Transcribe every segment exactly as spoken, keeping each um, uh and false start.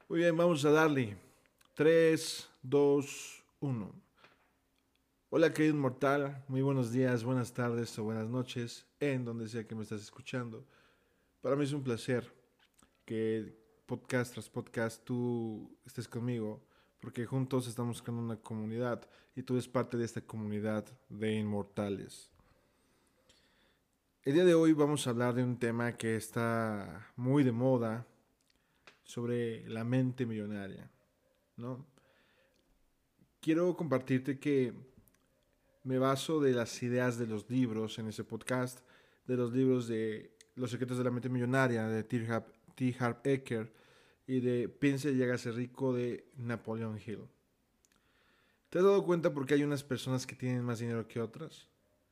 Muy bien, vamos a darle. Tres, dos, uno. Hola querido mortal, muy buenos días, buenas tardes o buenas noches, en donde sea que me estás escuchando. Para mí es un placer que podcast tras podcast tú estés conmigo, porque juntos estamos creando una comunidad y tú eres parte de esta comunidad de inmortales. El día de hoy vamos a hablar de un tema que está muy de moda sobre la mente millonaria, ¿no? Quiero compartirte que me baso de las ideas de los libros en ese podcast, de los libros de Los secretos de la mente millonaria de T. Harv, T. Harv Eker y de Piense y llega a ser rico de Napoleon Hill. ¿Te has dado cuenta por qué hay unas personas que tienen más dinero que otras?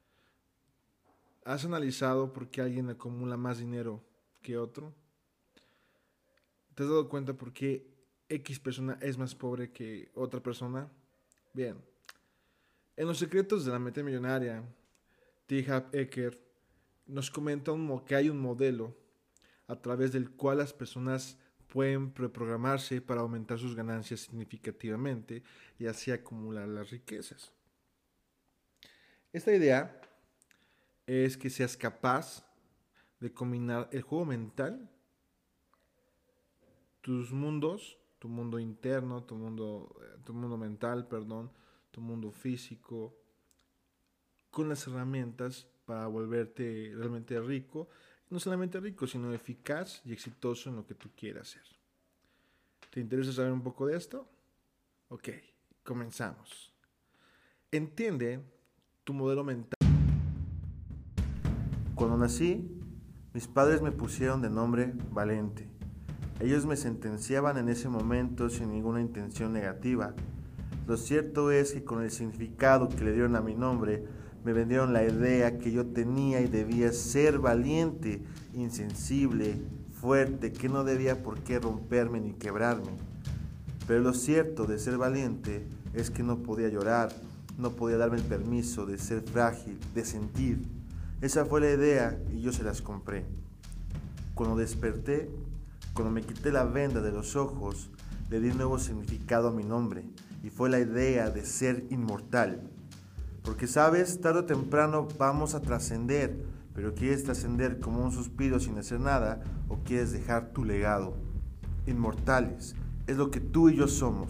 ¿Has analizado por qué alguien acumula más dinero que otro? ¿Te has dado cuenta por qué X persona es más pobre que otra persona? Bien, en Los secretos de la mente millonaria, T. Harv Eker nos comenta un, que hay un modelo a través del cual las personas pueden preprogramarse para aumentar sus ganancias significativamente y así acumular las riquezas. Esta idea es que seas capaz de combinar el juego mental, tus mundos, tu mundo interno, tu mundo, tu mundo mental, perdón, tu mundo físico, con las herramientas para volverte realmente rico, no solamente rico, sino eficaz y exitoso en lo que tú quieras hacer. ¿Te interesa saber un poco de esto? Ok, comenzamos. Entiende tu modelo mental. Cuando nací, mis padres me pusieron de nombre Valente. Ellos me sentenciaban en ese momento sin ninguna intención negativa. Lo cierto es que con el significado que le dieron a mi nombre, me vendieron la idea que yo tenía y debía ser valiente, insensible, fuerte, que no debía por qué romperme ni quebrarme. Pero lo cierto de ser valiente es que no podía llorar, no podía darme el permiso de ser frágil, de sentir. Esa fue la idea y yo se las compré. Cuando desperté, cuando me quité la venda de los ojos, le di un nuevo significado a mi nombre y fue la idea de ser inmortal. Porque sabes, tarde o temprano vamos a trascender, pero ¿quieres trascender como un suspiro sin hacer nada o quieres dejar tu legado? Inmortales, es lo que tú y yo somos.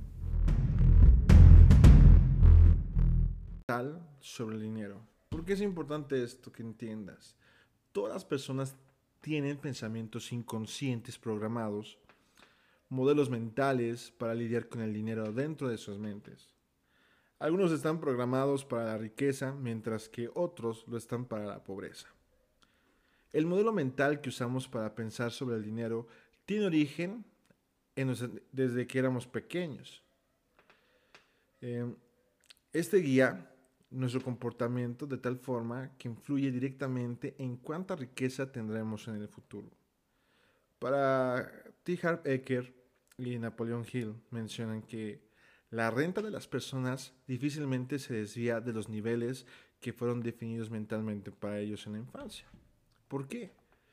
Sobre el dinero. ¿Por qué es importante esto que entiendas? Todas las personas tienen pensamientos inconscientes programados, modelos mentales para lidiar con el dinero dentro de sus mentes. Algunos están programados para la riqueza, mientras que otros lo están para la pobreza. El modelo mental que usamos para pensar sobre el dinero tiene origen en los, desde que éramos pequeños. Eh, este guía nuestro comportamiento de tal forma que influye directamente en cuánta riqueza tendremos en el futuro. Para T. Harv Eker y Napoleon Hill mencionan que la renta de las personas difícilmente se desvía de los niveles que fueron definidos mentalmente para ellos en la infancia. ¿Por qué?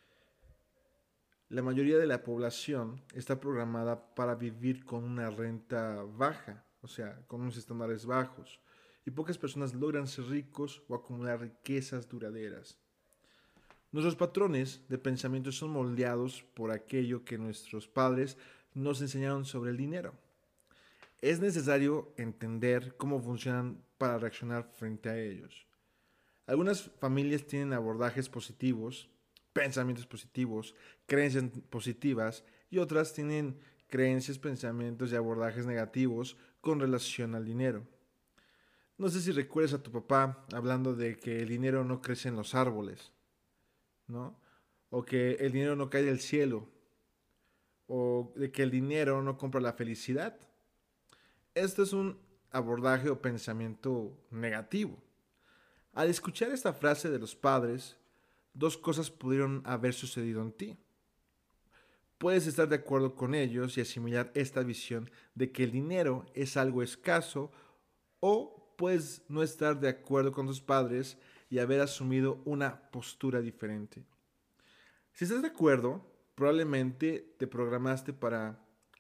La mayoría de la población está programada para vivir con una renta baja, o sea, con unos estándares bajos, y pocas personas logran ser ricos o acumular riquezas duraderas. Nuestros patrones de pensamiento son moldeados por aquello que nuestros padres nos enseñaron sobre el dinero. Es necesario entender cómo funcionan para reaccionar frente a ellos. Algunas familias tienen abordajes positivos, pensamientos positivos, creencias positivas y otras tienen creencias, pensamientos y abordajes negativos con relación al dinero. No sé si recuerdas a tu papá hablando de que el dinero no crece en los árboles, ¿no? O que el dinero no cae del cielo, o de que el dinero no compra la felicidad. Esto es un abordaje o pensamiento negativo. Al escuchar esta frase de los padres, dos cosas pudieron haber sucedido en ti. Puedes estar de acuerdo con ellos y asimilar esta visión de que el dinero es algo escaso, o puedes no estar de acuerdo con tus padres y haber asumido una postura diferente. Si estás de acuerdo, probablemente te programaste para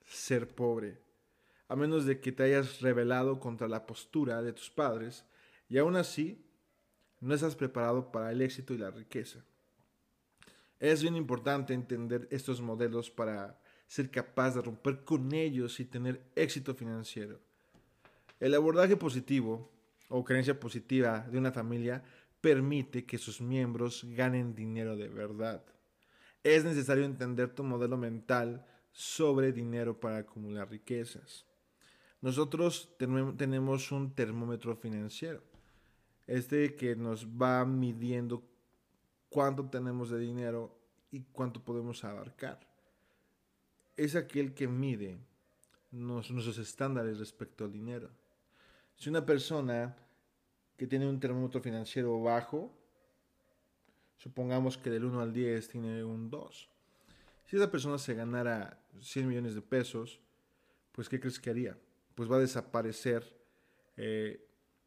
ser pobre, a menos de que te hayas rebelado contra la postura de tus padres y aún así no estás preparado para el éxito y la riqueza. Es bien importante entender estos modelos para ser capaz de romper con ellos y tener éxito financiero. El abordaje positivo o creencia positiva de una familia permite que sus miembros ganen dinero de verdad. Es necesario entender tu modelo mental sobre dinero para acumular riquezas. Nosotros tenemos un termómetro financiero, este que nos va midiendo cuánto tenemos de dinero y cuánto podemos abarcar. Es aquel que mide nuestros estándares respecto al dinero. Si una persona que tiene un termómetro financiero bajo, supongamos que del uno al diez tiene un dos. Si esa persona se ganara cien millones de pesos, pues ¿qué crees que haría? Pues va a desaparecer eh,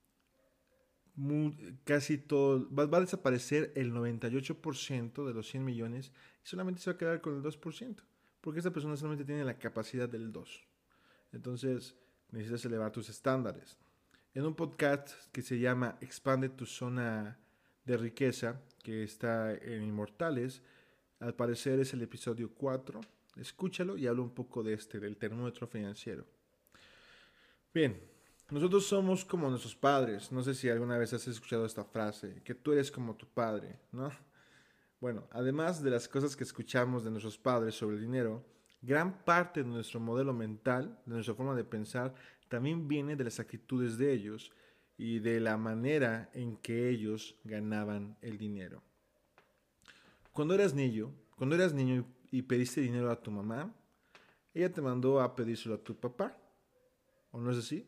muy, casi todo, va, va, a desaparecer el noventa y ocho por ciento de los cien millones y solamente se va a quedar con el dos por ciento, porque esta persona solamente tiene la capacidad del dos. Entonces necesitas elevar tus estándares. En un podcast que se llama Expande tu zona de riqueza, que está en Inmortales, al parecer es el episodio cuatro, escúchalo y hablo un poco de este, del termómetro financiero. Bien, nosotros somos como nuestros padres. No sé si alguna vez has escuchado esta frase, que tú eres como tu padre, ¿no? Bueno, además de las cosas que escuchamos de nuestros padres sobre el dinero, gran parte de nuestro modelo mental, de nuestra forma de pensar, también viene de las actitudes de ellos y de la manera en que ellos ganaban el dinero. Cuando eras niño, cuando eras niño y pediste dinero a tu mamá, ella te mandó a pedírselo a tu papá. ¿O no es así?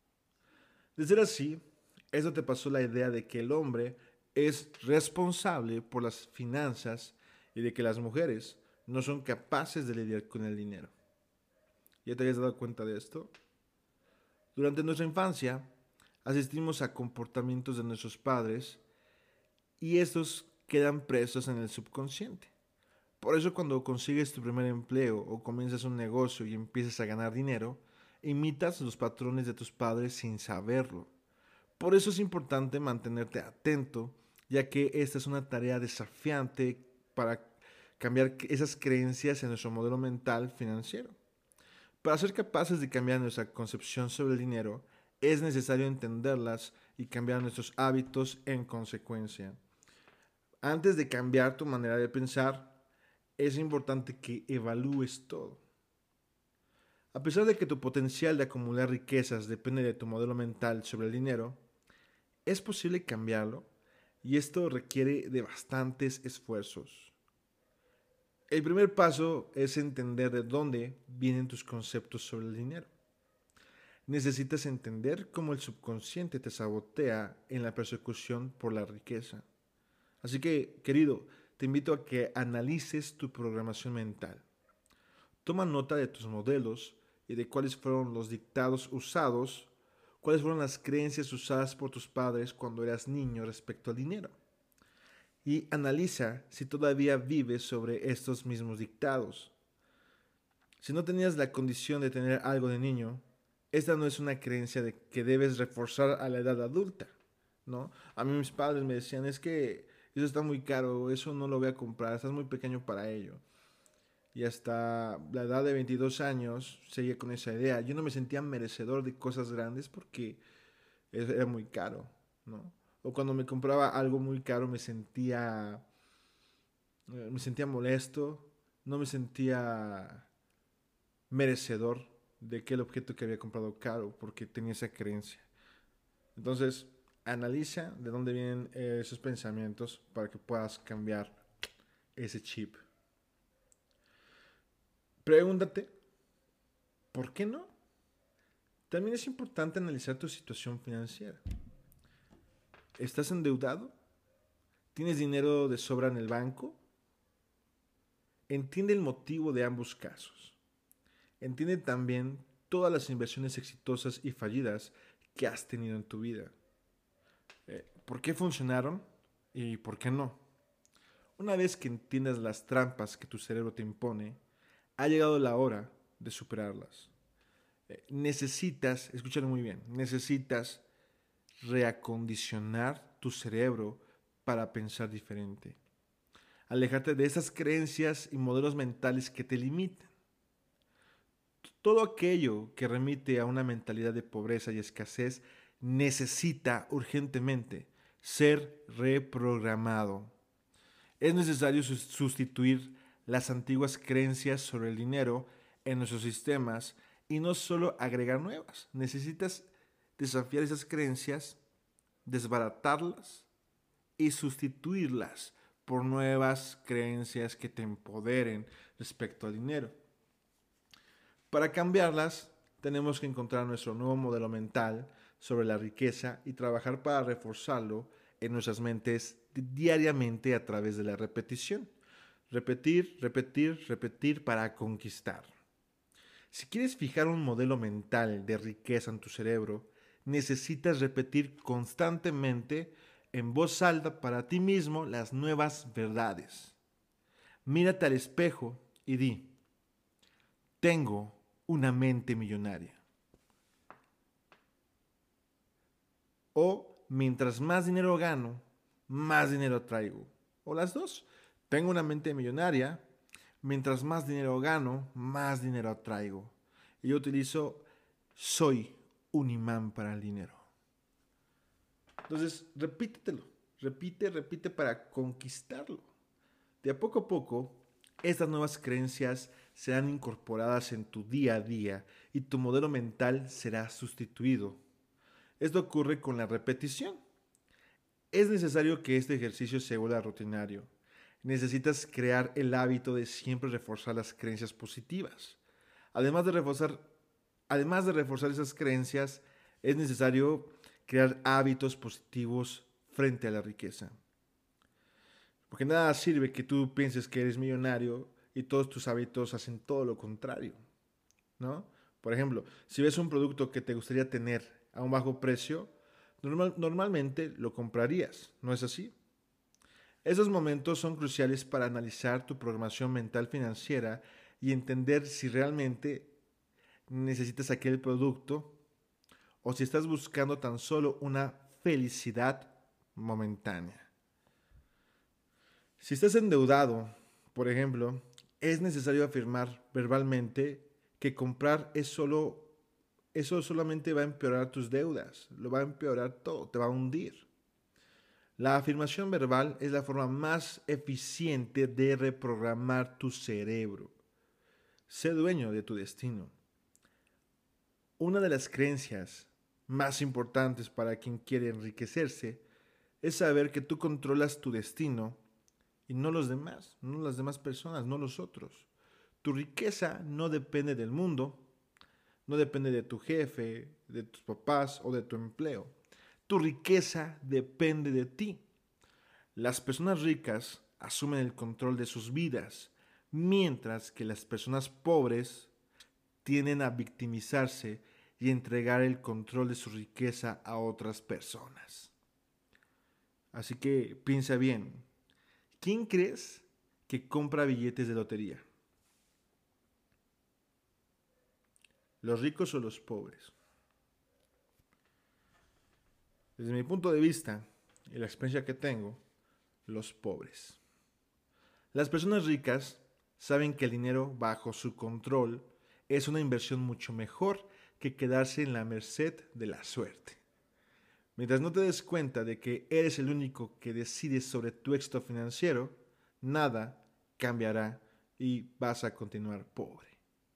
De ser así, eso te pasó la idea de que el hombre es responsable por las finanzas y de que las mujeres no son capaces de lidiar con el dinero. ¿Ya te habías dado cuenta de esto? Durante nuestra infancia, asistimos a comportamientos de nuestros padres y estos quedan presos en el subconsciente. Por eso cuando consigues tu primer empleo o comienzas un negocio y empiezas a ganar dinero, imitas los patrones de tus padres sin saberlo. Por eso es importante mantenerte atento, ya que esta es una tarea desafiante para cambiar esas creencias en nuestro modelo mental financiero. Para ser capaces de cambiar nuestra concepción sobre el dinero, es necesario entenderlas y cambiar nuestros hábitos en consecuencia. Antes de cambiar tu manera de pensar, es importante que evalúes todo. A pesar de que tu potencial de acumular riquezas depende de tu modelo mental sobre el dinero, es posible cambiarlo y esto requiere de bastantes esfuerzos. El primer paso es entender de dónde vienen tus conceptos sobre el dinero. Necesitas entender cómo el subconsciente te sabotea en la persecución por la riqueza. Así que, querido, te invito a que analices tu programación mental. Toma nota de tus modelos y de cuáles fueron los dictados usados, cuáles fueron las creencias usadas por tus padres cuando eras niño respecto al dinero. Y analiza si todavía vives sobre estos mismos dictados. Si no tenías la condición de tener algo de niño, esta no es una creencia de que debes reforzar a la edad adulta, ¿no? A mí mis padres me decían, es que eso está muy caro, eso no lo voy a comprar, estás muy pequeño para ello. Y hasta la edad de veintidós años seguía con esa idea. Yo no me sentía merecedor de cosas grandes porque era muy caro, ¿no? O cuando me compraba algo muy caro me sentía, eh, me sentía molesto, no me sentía merecedor de aquel objeto que había comprado caro porque tenía esa creencia. Entonces, analiza de dónde vienen eh, esos pensamientos para que puedas cambiar ese chip. Pregúntate, ¿por qué no? También es importante analizar tu situación financiera. ¿Estás endeudado? ¿Tienes dinero de sobra en el banco? Entiende el motivo de ambos casos. Entiende también todas las inversiones exitosas y fallidas que has tenido en tu vida. Eh, ¿Por qué funcionaron y por qué no? Una vez que entiendas las trampas que tu cerebro te impone, ha llegado la hora de superarlas. Eh, necesitas, escúchalo muy bien, necesitas reacondicionar tu cerebro para pensar diferente. Alejarte de esas creencias y modelos mentales que te limitan. Todo aquello que remite a una mentalidad de pobreza y escasez necesita urgentemente ser reprogramado. Es necesario sustituir las antiguas creencias sobre el dinero en nuestros sistemas y no solo agregar nuevas. Necesitas desafiar esas creencias, desbaratarlas y sustituirlas por nuevas creencias que te empoderen respecto al dinero. Para cambiarlas, tenemos que encontrar nuestro nuevo modelo mental sobre la riqueza y trabajar para reforzarlo en nuestras mentes diariamente a través de la repetición. Repetir, repetir, repetir para conquistar. Si quieres fijar un modelo mental de riqueza en tu cerebro, necesitas repetir constantemente en voz alta para ti mismo las nuevas verdades. Mírate al espejo y di: tengo una mente millonaria. O mientras más dinero gano, más dinero traigo. O las dos. Tengo una mente millonaria. Mientras más dinero gano, más dinero traigo. Y yo utilizo soy un imán para el dinero. Entonces, repítetelo. Repite, repite para conquistarlo. De a poco a poco, estas nuevas creencias serán incorporadas en tu día a día y tu modelo mental será sustituido. Esto ocurre con la repetición. Es necesario que este ejercicio se vuelva rutinario. Necesitas crear el hábito de siempre reforzar las creencias positivas. Además de reforzar, además de reforzar esas creencias, es necesario crear hábitos positivos frente a la riqueza. Porque nada sirve que tú pienses que eres millonario y todos tus hábitos hacen todo lo contrario, ¿no? Por ejemplo, si ves un producto que te gustaría tener a un bajo precio, normal, normalmente lo comprarías, ¿no es así? Esos momentos son cruciales para analizar tu programación mental financiera y entender si realmente necesitas aquel producto o si estás buscando tan solo una felicidad momentánea. Si estás endeudado, por ejemplo, es necesario afirmar verbalmente que comprar es solo, eso solamente va a empeorar tus deudas, lo va a empeorar todo, te va a hundir. La afirmación verbal es la forma más eficiente de reprogramar tu cerebro. Sé dueño de tu destino. Una de las creencias más importantes para quien quiere enriquecerse es saber que tú controlas tu destino y no los demás, no las demás personas, no los otros. Tu riqueza no depende del mundo, no depende de tu jefe, de tus papás o de tu empleo. Tu riqueza depende de ti. Las personas ricas asumen el control de sus vidas, mientras que las personas pobres tienden a victimizarse y entregar el control de su riqueza a otras personas. Así que piensa bien, ¿quién crees que compra billetes de lotería? ¿Los ricos o los pobres? Desde mi punto de vista y la experiencia que tengo, los pobres. Las personas ricas saben que el dinero bajo su control es una inversión mucho mejor que quedarse en la merced de la suerte. Mientras no te des cuenta de que eres el único que decide sobre tu éxito financiero, nada cambiará y vas a continuar pobre.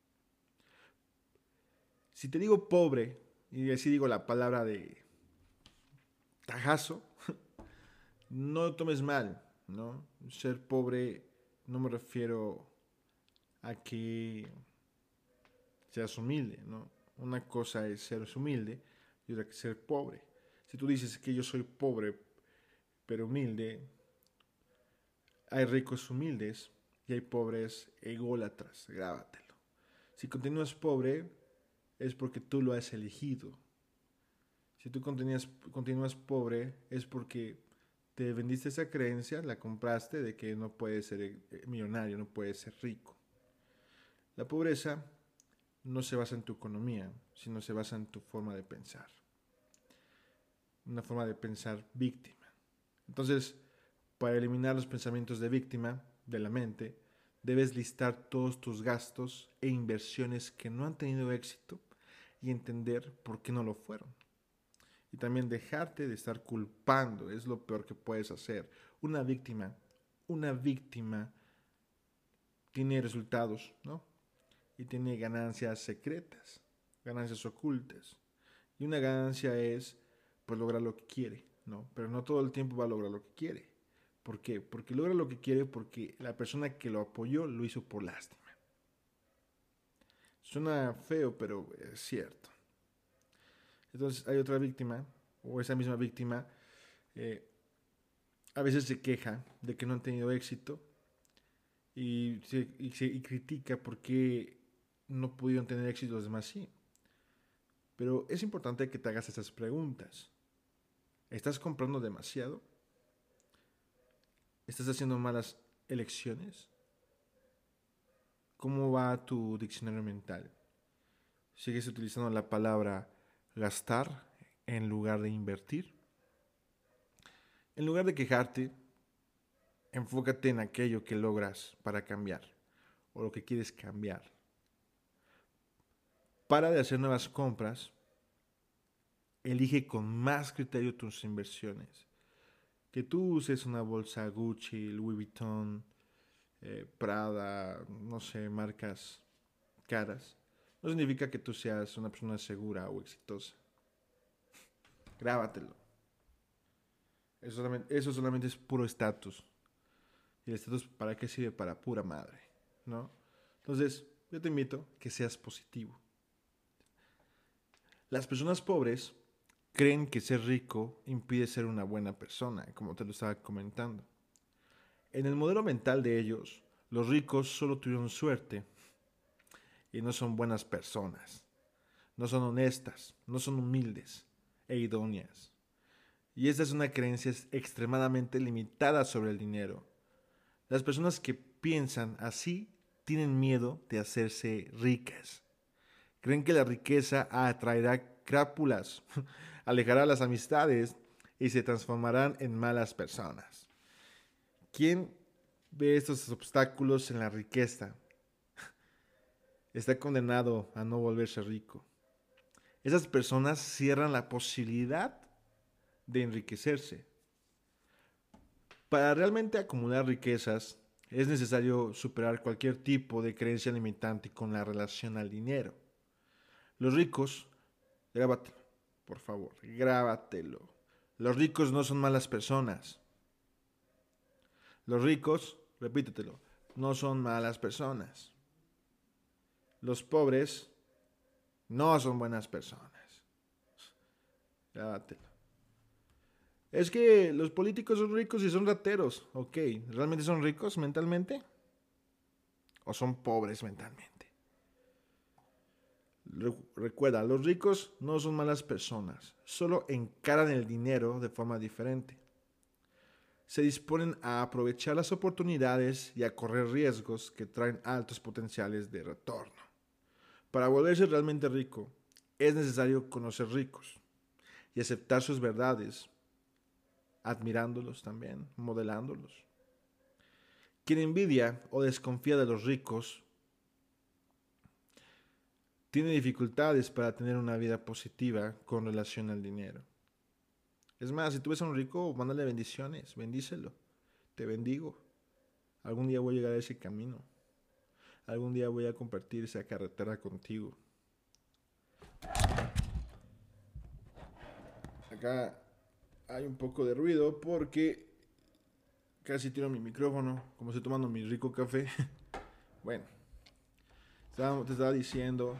Si te digo pobre, y así digo la palabra de tajazo, no lo tomes mal, ¿no? Ser pobre no me refiero a que seas humilde, ¿no? Una cosa es ser humilde y otra que ser pobre. Si tú dices que yo soy pobre pero humilde, hay ricos humildes y hay pobres ególatras, grábatelo. Si continúas pobre es porque tú lo has elegido. Si tú continúas, continúas pobre es porque te vendiste esa creencia, la compraste de que no puedes ser millonario, no puedes ser rico. La pobreza no se basa en tu economía, sino se basa en tu forma de pensar. Una forma de pensar víctima. Entonces, para eliminar los pensamientos de víctima de la mente, debes listar todos tus gastos e inversiones que no han tenido éxito y entender por qué no lo fueron. Y también dejarte de estar culpando, es lo peor que puedes hacer. Una víctima, una víctima tiene resultados, ¿no? Y tiene ganancias secretas, ganancias ocultas. Y una ganancia es, pues, lograr lo que quiere, ¿no? Pero no todo el tiempo va a lograr lo que quiere. ¿Por qué? Porque logra lo que quiere porque la persona que lo apoyó lo hizo por lástima. Suena feo, pero es cierto. Entonces hay otra víctima, o esa misma víctima, eh, a veces se queja de que no han tenido éxito y, se, y, se, y critica por qué no pudieron tener éxito los demás sí. Pero es importante que te hagas esas preguntas. ¿Estás comprando demasiado? ¿Estás haciendo malas elecciones? ¿Cómo va tu diccionario mental? ¿Sigues utilizando la palabra gastar en lugar de invertir? En lugar de quejarte, enfócate en aquello que logras para cambiar o lo que quieres cambiar. Para de hacer nuevas compras, elige con más criterio tus inversiones. Que tú uses una bolsa Gucci, Louis Vuitton, eh, Prada, no sé, marcas caras, no significa que tú seas una persona segura o exitosa. Grábatelo. Eso solamente, eso solamente es puro estatus. ¿Y el estatus para qué sirve? Para pura madre, ¿no? Entonces, yo te invito a que seas positivo. Las personas pobres creen que ser rico impide ser una buena persona, como te lo estaba comentando. En el modelo mental de ellos, los ricos solo tuvieron suerte y no son buenas personas. No son honestas, no son humildes e idóneas. Y esta es una creencia extremadamente limitada sobre el dinero. Las personas que piensan así tienen miedo de hacerse ricas. Creen que la riqueza atraerá crápulas, alejará las amistades y se transformarán en malas personas. ¿Quién ve estos obstáculos en la riqueza? Está condenado a no volverse rico. Esas personas cierran la posibilidad de enriquecerse. Para realmente acumular riquezas, es necesario superar cualquier tipo de creencia limitante con la relación al dinero. Los ricos, grábatelo, por favor, grábatelo. Los ricos no son malas personas. Los ricos, repítetelo, no son malas personas. Los pobres no son buenas personas. Grábatelo. Es que los políticos son ricos y son rateros. Ok, ¿realmente son ricos mentalmente? ¿O son pobres mentalmente? Recuerda, los ricos no son malas personas, solo encaran el dinero de forma diferente. Se disponen a aprovechar las oportunidades y a correr riesgos que traen altos potenciales de retorno. Para volverse realmente rico, es necesario conocer ricos y aceptar sus verdades, admirándolos también, modelándolos. Quien envidia o desconfía de los ricos tiene dificultades para tener una vida positiva con relación al dinero. Es más, si tú ves a un rico, mándale bendiciones, bendícelo, te bendigo. Algún día voy a llegar a ese camino. Algún día voy a compartir esa carretera contigo. Acá hay un poco de ruido porque casi tiro mi micrófono, como estoy tomando mi rico café. Bueno, te estaba diciendo...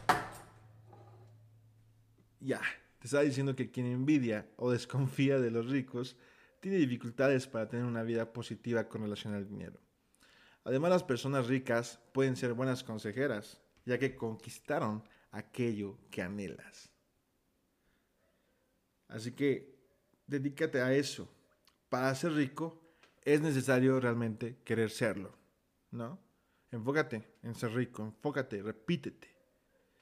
Ya, te estaba diciendo que quien envidia o desconfía de los ricos tiene dificultades para tener una vida positiva con relación al dinero. Además, las personas ricas pueden ser buenas consejeras, ya que conquistaron aquello que anhelas. Así que dedícate a eso. Para ser rico es necesario realmente querer serlo, ¿no? Enfócate en ser rico, enfócate, repítete.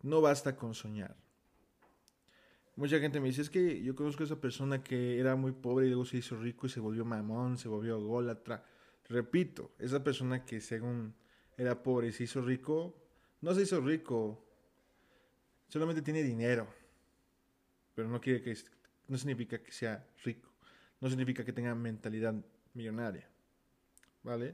No basta con soñar. Mucha gente me dice, es que yo conozco a esa persona que era muy pobre y luego se hizo rico y se volvió mamón, se volvió ególatra. Repito, esa persona que según era pobre y se hizo rico, no se hizo rico, solamente tiene dinero, pero no quiere que no significa que sea rico, no significa que tenga mentalidad millonaria, ¿vale?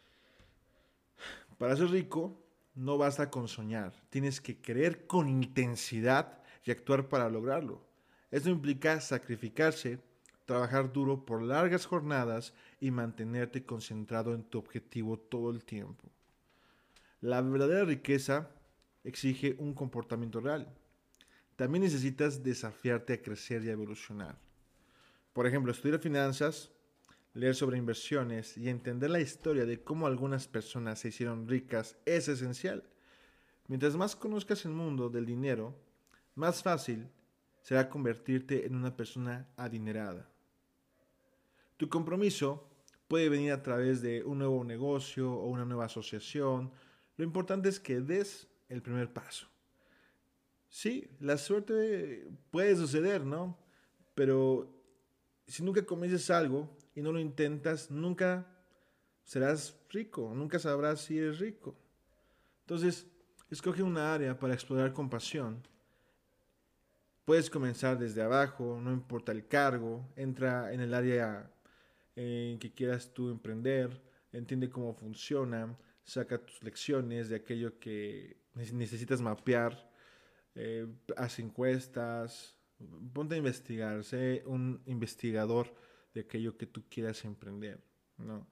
Para ser rico no basta con soñar, tienes que querer con intensidad y actuar para lograrlo. Esto implica sacrificarse, trabajar duro por largas jornadas y mantenerte concentrado en tu objetivo todo el tiempo. La verdadera riqueza exige un comportamiento real. También necesitas desafiarte a crecer y a evolucionar. Por ejemplo, estudiar finanzas, leer sobre inversiones y entender la historia de cómo algunas personas se hicieron ricas es esencial. Mientras más conozcas el mundo del dinero, más fácil será convertirte en una persona adinerada. Tu compromiso puede venir a través de un nuevo negocio o una nueva asociación. Lo importante es que des el primer paso. Sí, la suerte puede suceder, ¿no? Pero si nunca comienzas algo y no lo intentas, nunca serás rico, nunca sabrás si eres rico. Entonces, escoge una área para explorar con pasión. Puedes comenzar desde abajo, no importa el cargo, entra en el área en que quieras tú emprender, entiende cómo funciona, saca tus lecciones de aquello que necesitas mapear, eh, haz encuestas, ponte a investigar, sé un investigador de aquello que tú quieras emprender, ¿no?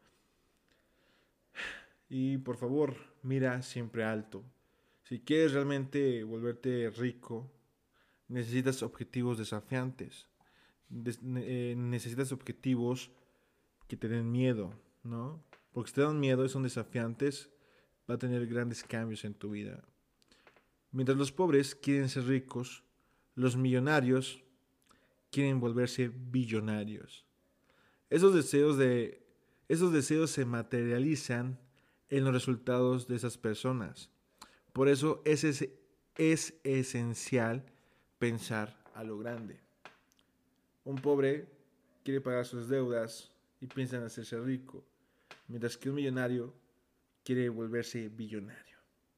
Y por favor, mira siempre alto. Si quieres realmente volverte rico, necesitas objetivos desafiantes. Des- eh, necesitas objetivos que te den miedo, ¿no? Porque si te dan miedo y son desafiantes, va a tener grandes cambios en tu vida. Mientras los pobres quieren ser ricos, los millonarios quieren volverse billonarios. Esos deseos de esos deseos se materializan en los resultados de esas personas. Por eso es, es, es esencial pensar a lo grande. Un pobre quiere pagar sus deudas y piensa en hacerse rico, mientras que un millonario quiere volverse billonario.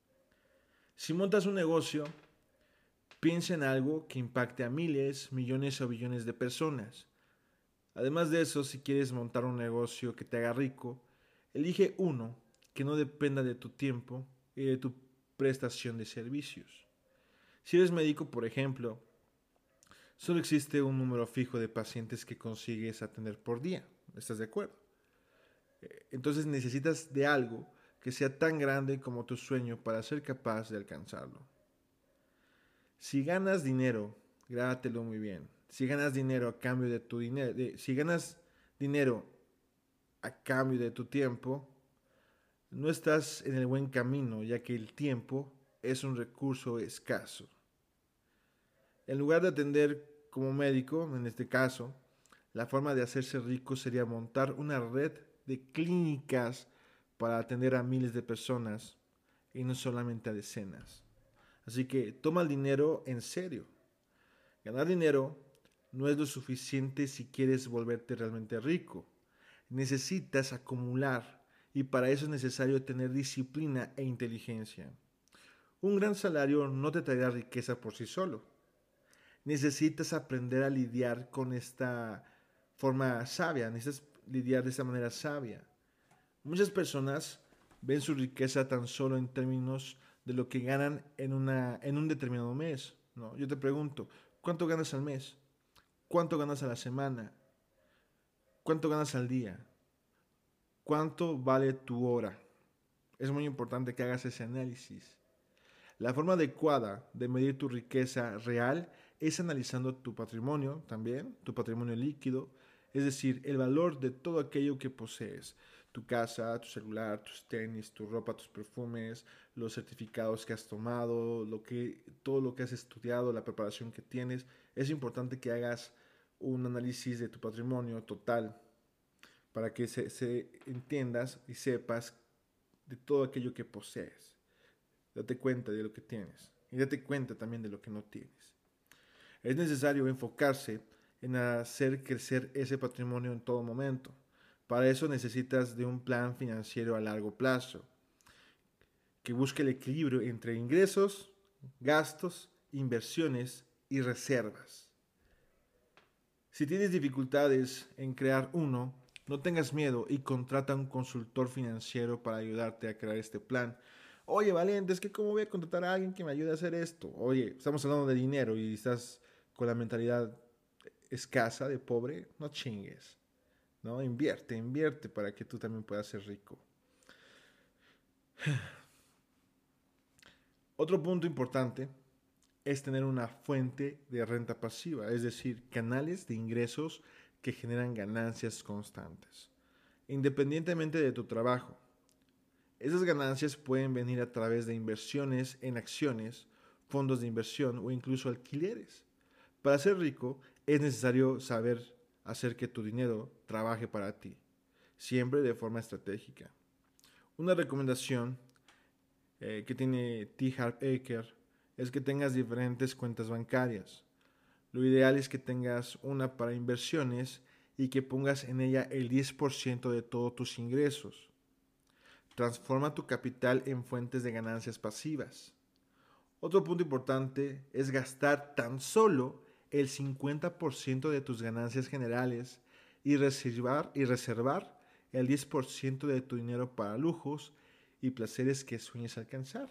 Si montas un negocio, piensa en algo que impacte a miles, millones o billones de personas. Además de eso, si quieres montar un negocio que te haga rico, elige uno que no dependa de tu tiempo y de tu prestación de servicios. Si eres médico, por ejemplo, solo existe un número fijo de pacientes que consigues atender por día. ¿Estás de acuerdo? Entonces necesitas de algo que sea tan grande como tu sueño para ser capaz de alcanzarlo. Si ganas dinero, grábatelo muy bien. Si ganas dinero a cambio de tu dinero, de, si ganas dinero a cambio de tu tiempo, no estás en el buen camino, ya que el tiempo es un recurso escaso. En lugar de atender como médico, en este caso, la forma de hacerse rico sería montar una red de clínicas para atender a miles de personas y no solamente a decenas. Así que toma el dinero en serio. Ganar dinero no es lo suficiente si quieres volverte realmente rico. Necesitas acumular y para eso es necesario tener disciplina e inteligencia. Un gran salario no te traerá riqueza por sí solo. Necesitas aprender a lidiar con esta forma sabia, necesitas lidiar de esta manera sabia. Muchas personas ven su riqueza tan solo en términos de lo que ganan en, una, en un determinado mes, ¿no? Yo te pregunto, ¿cuánto ganas al mes? ¿Cuánto ganas a la semana? ¿Cuánto ganas al día? ¿Cuánto vale tu hora? Es muy importante que hagas ese análisis. La forma adecuada de medir tu riqueza real es analizando tu patrimonio también, tu patrimonio líquido, es decir, el valor de todo aquello que posees. Tu casa, tu celular, tus tenis, tu ropa, tus perfumes, los certificados que has tomado, lo que, todo lo que has estudiado, la preparación que tienes. Es importante que hagas un análisis de tu patrimonio total para que se, se entiendas y sepas de todo aquello que posees. Date cuenta de lo que tienes. y date cuenta también de lo que no tienes. Es necesario enfocarse en hacer crecer ese patrimonio en todo momento. Para eso necesitas de un plan financiero a largo plazo, que busque el equilibrio entre ingresos, gastos, inversiones y reservas. Si tienes dificultades en crear uno, no tengas miedo y contrata a un consultor financiero para ayudarte a crear este plan. Oye, valiente, es que ¿cómo voy a contratar a alguien que me ayude a hacer esto? Oye, estamos hablando de dinero y estás con la mentalidad escasa, de pobre, no chingues. ¿No? Invierte, invierte para que tú también puedas ser rico. Otro punto importante es tener una fuente de renta pasiva, es decir, canales de ingresos que generan ganancias constantes, independientemente de tu trabajo. Esas ganancias pueden venir a través de inversiones en acciones, fondos de inversión o incluso alquileres. Para ser rico es necesario saber hacer que tu dinero trabaje para ti, siempre de forma estratégica. Una recomendación eh, que tiene T. Harv Eker es que tengas diferentes cuentas bancarias. Lo ideal es que tengas una para inversiones y que pongas en ella el diez por ciento de todos tus ingresos. Transforma tu capital en fuentes de ganancias pasivas. Otro punto importante es gastar tan solo el cincuenta por ciento de tus ganancias generales y reservar, y reservar el diez por ciento de tu dinero para lujos y placeres que sueñes alcanzar.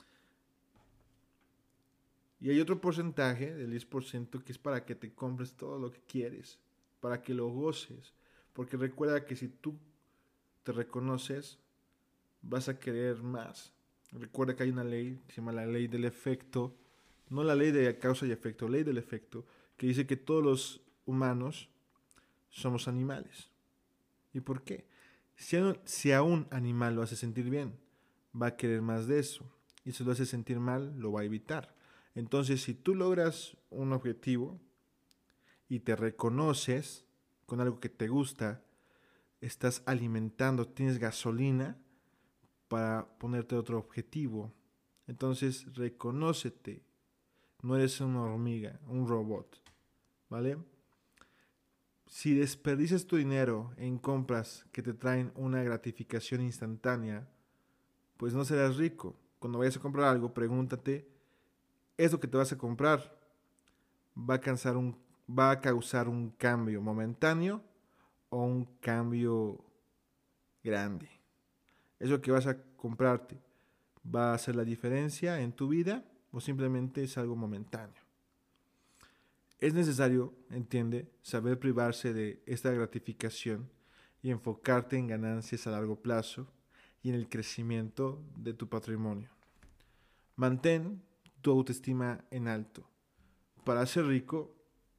Y hay otro porcentaje del diez por ciento que es para que te compres todo lo que quieres, para que lo goces. Porque recuerda que si tú te reconoces, vas a querer más. Recuerda que hay una ley que se llama la ley del efecto, no la ley de causa y efecto, ley del efecto, que dice que todos los humanos somos animales. ¿Y por qué? Si a, un, si a un animal lo hace sentir bien, va a querer más de eso. Y si lo hace sentir mal, lo va a evitar. Entonces, si tú logras un objetivo y te reconoces con algo que te gusta, estás alimentando, tienes gasolina para ponerte otro objetivo. Entonces, reconócete. No eres una hormiga, un robot. ¿Vale? Si desperdicias tu dinero en compras que te traen una gratificación instantánea, pues no serás rico. Cuando vayas a comprar algo, pregúntate, ¿eso que te vas a comprar va a, causar un, va a causar un cambio momentáneo o un cambio grande? ¿Eso que vas a comprarte va a hacer la diferencia en tu vida o simplemente es algo momentáneo? Es necesario, entiende, saber privarse de esta gratificación y enfocarte en ganancias a largo plazo y en el crecimiento de tu patrimonio. Mantén tu autoestima en alto. Para ser rico,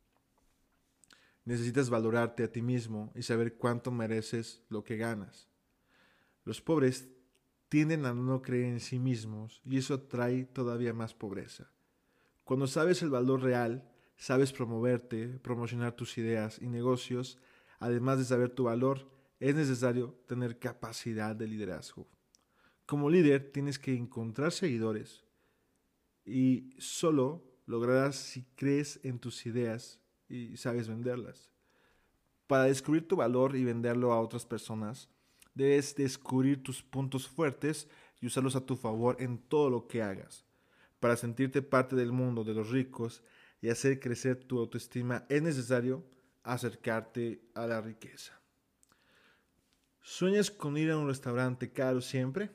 necesitas valorarte a ti mismo y saber cuánto mereces lo que ganas. Los pobres tienden a no creer en sí mismos y eso trae todavía más pobreza. Cuando sabes el valor real, sabes promoverte, promocionar tus ideas y negocios, además de saber tu valor, es necesario tener capacidad de liderazgo. Como líder tienes que encontrar seguidores y solo lograrás si crees en tus ideas y sabes venderlas. Para descubrir tu valor y venderlo a otras personas, debes descubrir tus puntos fuertes y usarlos a tu favor en todo lo que hagas. Para sentirte parte del mundo de los ricos y hacer crecer tu autoestima es necesario acercarte a la riqueza. ¿Sueñas con ir a un restaurante caro siempre?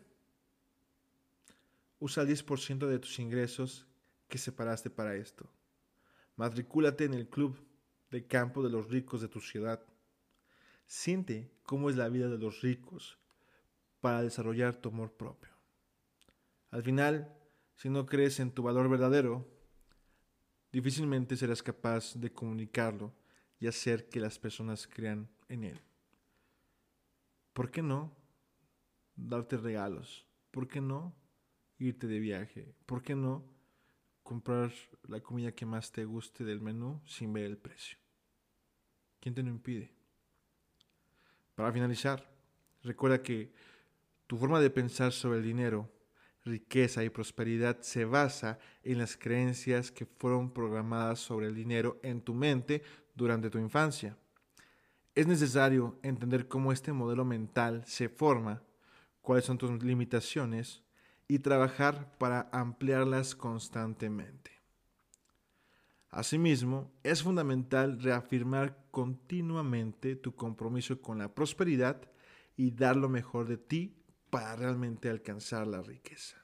Usa el diez por ciento de tus ingresos que separaste para esto. Matricúlate en el club de campo de los ricos de tu ciudad. Siente cómo es la vida de los ricos para desarrollar tu amor propio. Al final, si no crees en tu valor verdadero, difícilmente serás capaz de comunicarlo y hacer que las personas crean en él. ¿Por qué no darte regalos? ¿Por qué no irte de viaje? ¿Por qué no comprar la comida que más te guste del menú sin ver el precio? ¿Quién te lo impide? Para finalizar, recuerda que tu forma de pensar sobre el dinero riqueza y prosperidad se basa en las creencias que fueron programadas sobre el dinero en tu mente durante tu infancia. Es necesario entender cómo este modelo mental se forma, cuáles son tus limitaciones y trabajar para ampliarlas constantemente. Asimismo, es fundamental reafirmar continuamente tu compromiso con la prosperidad y dar lo mejor de ti para realmente alcanzar la riqueza.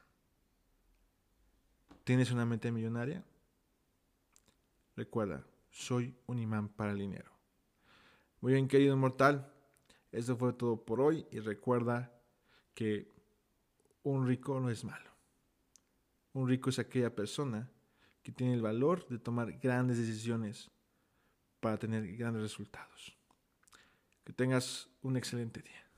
¿Tienes una mente millonaria? Recuerda, soy un imán para el dinero. Muy bien, querido mortal, eso fue todo por hoy y recuerda que un rico no es malo. Un rico es aquella persona que tiene el valor de tomar grandes decisiones para tener grandes resultados. Que tengas un excelente día.